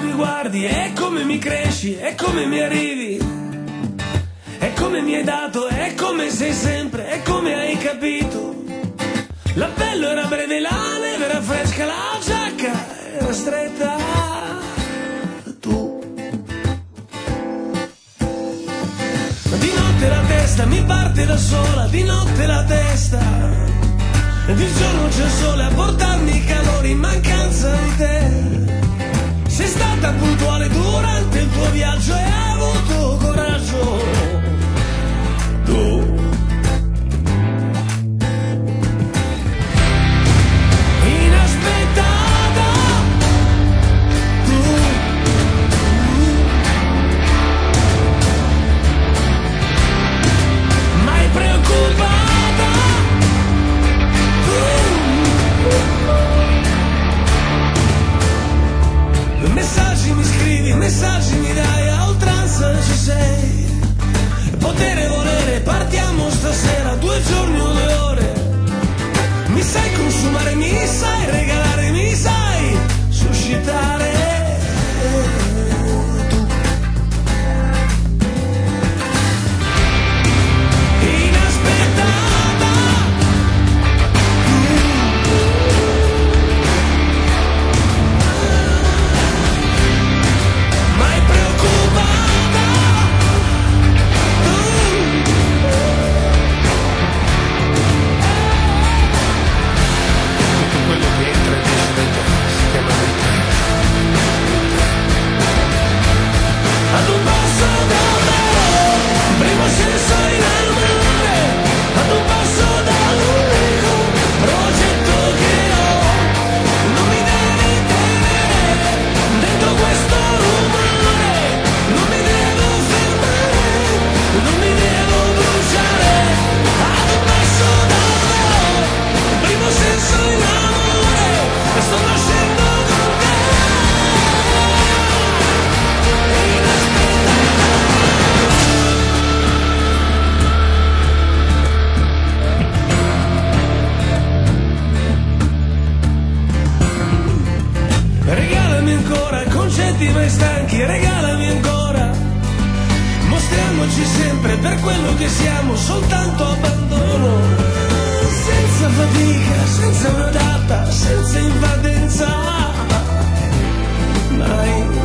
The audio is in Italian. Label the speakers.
Speaker 1: mi guardi, è come mi cresci, è come mi arrivi, è come mi hai dato, è come sei sempre, è come hai capito. L'appello era breve, la neve era fresca, la giacca era stretta. Tu. Di notte la testa mi parte da sola, di notte la testa. Di giorno c'è il sole a portarmi i calori in mancanza di te. Sei stata puntuale durante il tuo viaggio e hai avuto coraggio. Tu. Inaspettata. Tu. Mai preoccupata. Messaggi mi scrivi, messaggi mi dai, a oltranza ci sei. Potere volere, partiamo stasera, 2 giorni o 2 ore. Mi sai consumare, mi sai regalare, mi sai suscitare. Mai stanchi, regalami ancora. Mostriamoci sempre per quello che siamo, soltanto abbandono. Senza fatica, senza una data, senza invadenza. Mai.